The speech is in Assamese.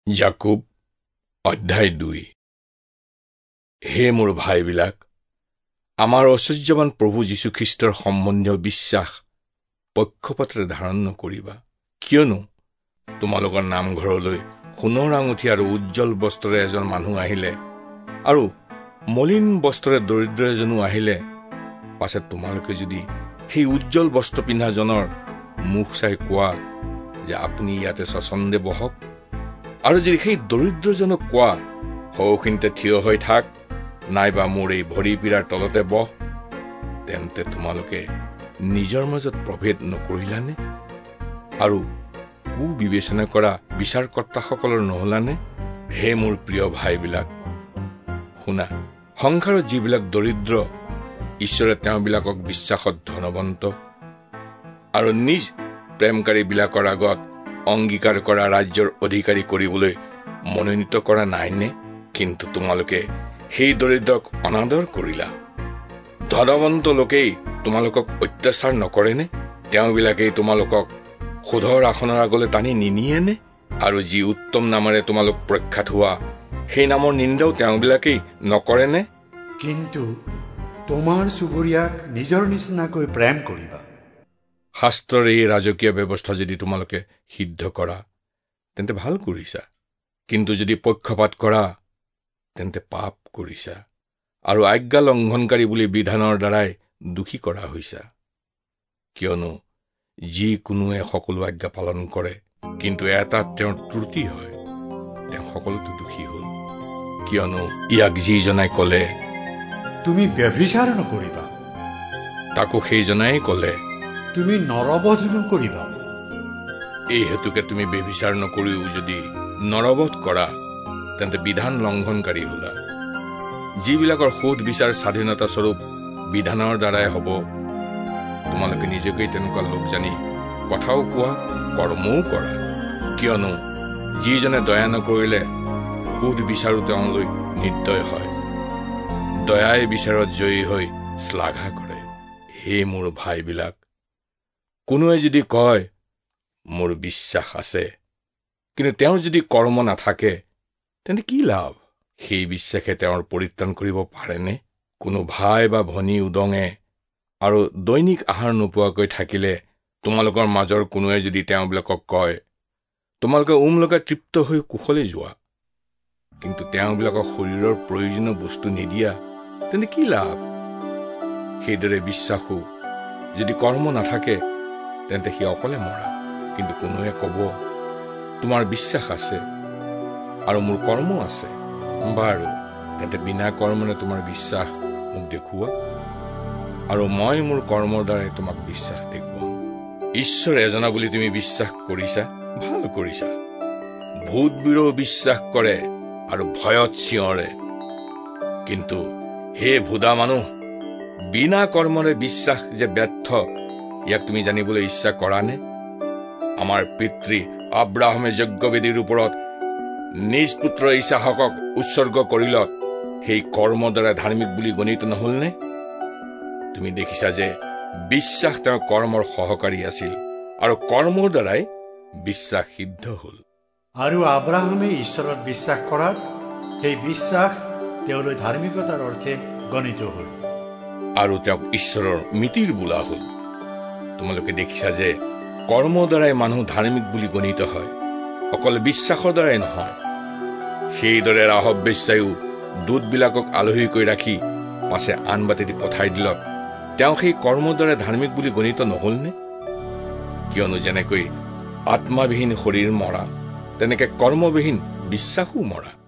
যাকোব অধ্যায় 2। হে মোৰ ভাইবিলাক, আমাৰ ঐশ্বৰ্যৱান প্ৰভু যীশুখ্ৰীষ্টৰ সম্বন্ধীয় বিশ্বাস পক্ষপাতেৰে ধাৰণ নকৰিবা। কিয়নো তোমালোকৰ নামঘৰলৈ সোণৰ আঙুঠি আৰু উজ্জ্বল বস্ত্ৰৰে এজন মানুহ আহিলে আৰু মলিন বস্ত্ৰৰে দৰিদ্ৰ এজনো আহিলে, পাছে তোমালোকে যদি সেই উজ্জ্বল বস্ত্ৰ পিন্ধাজনৰ মুখ চাই কোৱা যে আপুনি ইয়াতে স্বচ্ছন্দে বহক, আৰু যদি সেই দৰিদ্ৰজনক কোৱা সৌখিনিতে থিয় হৈ থাক, নাইবা মোৰ এই ভৰি পীড়াৰ তলতে বহ, তেন্তে তোমালোকে নিজৰ মাজত প্ৰভেদ নকৰিলানে? আৰু বিবেচনা কৰা বিচাৰকৰ্তাসকলৰ নহলানে? হে মোৰ প্ৰিয় ভাইবিলাক, শুনা, সংসাৰত যিবিলাক দৰিদ্ৰ, ঈশ্বৰে তেওঁবিলাকক বিশ্বাসত ধনৱন্ত আৰু নিজ প্ৰেমকাৰীবিলাকৰ আগত অংগীকাৰ কৰা ৰাজ্যৰ অধিকাৰী কৰিবলৈ মনোনীত কৰা নাইনে? কিন্তু তোমালোকে সেই দৰিদ্ৰক অনাদৰ কৰিলা। ধনৱন্ত লোকেই তোমালোকক অত্যাচাৰ নকৰেনে? তেওঁবিলাকেই তোমালোকক সুধৰ আসনৰ আগলৈ টানি নিনিয়েনে? আৰু যি উত্তম নামেৰে তোমালোক প্ৰখ্যাত হোৱা, সেই নামৰ নিন্দাও তেওঁবিলাকেই নকৰেনে? কিন্তু তোমাৰ চুবুৰীয়াক নিজৰ নিচিনাকৈ প্ৰেম কৰিবা। শাস্ত্ৰৰ এই ৰাজকীয় ব্যৱস্থা যদি তোমালোকে সিদ্ধ কৰা, তেন্তে ভাল কৰিছা। কিন্তু যদি পক্ষপাত কৰা, তেন্তে পাপ কৰিছা আৰু আজ্ঞা লংঘনকাৰী বুলি বিধানৰ দ্বাৰাই দোষী কৰা হৈছা। কিয়নো যিকোনোৱে সকলো আজ্ঞা পালন কৰে, কিন্তু এটাত তেওঁৰ ত্ৰুটি হয়, তেওঁ সকলোতে দোষী হল। কিয়নো ইয়াক যিজনাই কলে তুমি ব্যভিচাৰ নকৰিবা, তাকো সেইজনাই কলে তুমি নৰবধ নকৰিবা। এই হেতুকে তুমি ব্যভিচাৰ নকৰিও যদি নৰবধ কৰা, তেন্তে বিধান লংঘনকাৰী হলা। যিবিলাকৰ সোধ বিচাৰ স্বাধীনতা স্বৰূপ বিধানৰ দ্বাৰাই হব, তোমালোকে নিজকেই তেনেকুৱা লোক জানি কথাও কোৱা, কৰ্মও কৰা। কিয়নো যিজনে দয়া নকৰিলে সোধ বিচাৰো তেওঁলৈ নিৰ্দয় হয়, দয়াই বিচাৰত জয়ী হৈ শ্লাঘা কৰে। হে মোৰ ভাইবিলাক, কোনোৱে যদি কয় মোৰ বিশ্বাস আছে, কিন্তু তেওঁৰ যদি কৰ্ম নাথাকে, তেন্তে কি লাভ? সেই বিশ্বাসে তেওঁৰ পৰিত্ৰাণ কৰিব পাৰেনে? কোনো ভাই বা ভনী উদঙে আৰু দৈনিক আহাৰ নোপোৱাকৈ থাকিলে, তোমালোকৰ মাজৰ কোনোৱে যদি তেওঁবিলাকক কয় তোমালোকে লগাই তৃপ্ত হৈ কুশলে যোৱা, কিন্তু তেওঁবিলাকক শৰীৰৰ প্ৰয়োজনীয় বস্তু নিদিয়া, তেন্তে কি লাভ? সেইদৰে বিশ্বাসো যদি কৰ্ম নাথাকে, তেন্তে সি অকলে মৰা। কিন্তু কোনোৱে কব তোমাৰ বিশ্বাস আছে আৰু মোৰ কৰ্ম আছে, বাৰু তেন্তে বিনা কৰ্মৰে তোমাৰ বিশ্বাস মোক দেখুওৱা, আৰু মই মোৰ কৰ্মৰ দ্বাৰাই তোমাক বিশ্বাস দেখুৱাম। ঈশ্বৰ এজনা বুলি তুমি বিশ্বাস কৰিছা, ভাল কৰিছা। ভূতবোৰেও বিশ্বাস কৰে আৰু ভয়ত চিঞৰে। কিন্তু হে ভুদা মানুহ, বিনা কৰ্মৰে বিশ্বাস যে ব্যৰ্থ, ইয়াক তুমি জানিবলৈ ইচ্ছা কৰা নে? আমাৰ পিতৃ আব্ৰাহামে যজ্ঞবেদীৰ ওপৰত নিজ পুত্ৰ ইছাকক উৎসৰ্গ কৰিলত সেই কৰ্মৰ দ্বাৰা ধাৰ্মিক বুলি গণিত নহলনে? তুমি দেখিছা যে বিশ্বাস তেওঁৰ কৰ্মৰ সহকাৰী আছিল, আৰু কৰ্মৰ দ্বাৰাই বিশ্বাস সিদ্ধ হল। আৰু আব্ৰাহামে ঈশ্বৰত বিশ্বাস কৰাত সেই বিশ্বাস তেওঁলৈ ধাৰ্মিকতাৰ অৰ্থে গণিত হল, আৰু তেওঁক ঈশ্বৰৰ মিতিৰ বোলা হল। তোমালোকে দেখিছা যে কৰ্মৰ দ্বাৰাই মানুহ ধাৰ্মিক বুলি গণিত হয়, অকল বিশ্বাসৰ দ্বাৰাই নহয়। সেইদৰে ৰাহব বেশ্যায়ো দূতবিলাকক আলহী কৰি ৰাখি পাছে আন বাটেদি পঠাই দিলত তেওঁ সেই কৰ্মৰ দ্বাৰা ধাৰ্মিক বুলি গণিত নহলনে? কিয়নো যেনেকৈ আত্মাবিহীন শৰীৰ মৰা, তেনেকে কৰ্মবিহীন বিশ্বাসো মৰা।